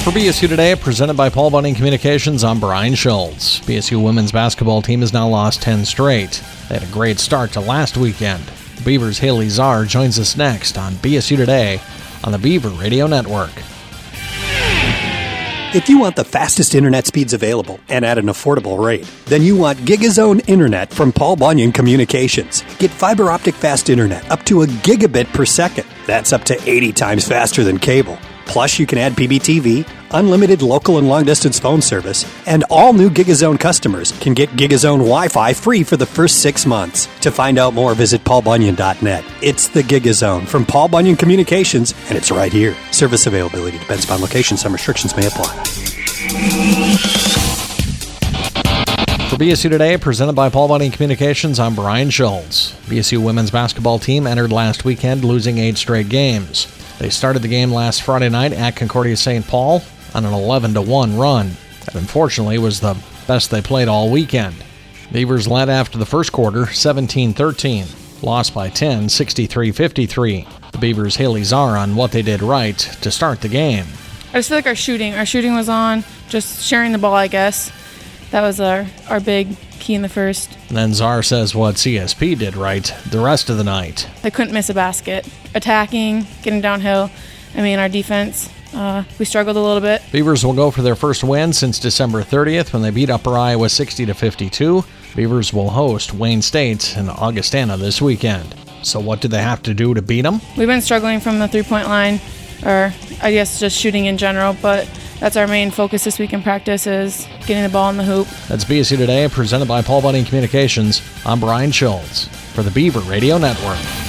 For BSU Today, presented by Paul Bunyan Communications, I'm Brian Schultz. BSU women's basketball team has now lost 10 straight. They had a great start to last weekend. The Beavers' Haley Czar joins us next on BSU Today on the Beaver Radio Network. If you want the fastest internet speeds available and at an affordable rate, then you want GigaZone Internet from Paul Bunyan Communications. Get fiber optic fast internet up to a gigabit per second. That's up to 80 times faster than cable. Plus, you can add PBTV, unlimited local and long-distance phone service, and all new GigaZone customers can get GigaZone Wi-Fi free for the first 6 months. To find out more, visit paulbunyan.net. It's the GigaZone from Paul Bunyan Communications, and it's right here. Service availability depends upon location. Some restrictions may apply. For BSU Today, presented by Paul Bunyan Communications, I'm Brian Schultz. BSU women's basketball team entered last weekend losing 8 straight games. They started the game last Friday night at Concordia St. Paul on an 11-1 run. That unfortunately was the best they played all weekend. Beavers led after the first quarter, 17-13. Lost by 10, 63-53. The Beavers' Haley Czar on what they did right to start the game. I just feel like our shooting was on, just sharing the ball, I guess. That was our big key in the first. And then Czar says what CSP did right the rest of the night. They couldn't miss a basket. Attacking, getting downhill. Our defense, we struggled a little bit. Beavers will go for their first win since December 30th when they beat Upper Iowa 60-52. Beavers will host Wayne State in Augustana this weekend. So what do they have to do to beat them? We've been struggling from the three-point line, or I guess just shooting in general, but that's our main focus this week in practice is getting the ball in the hoop. That's BSU Today, presented by Paul Bunyan Communications. I'm Brian Schultz for the Beaver Radio Network.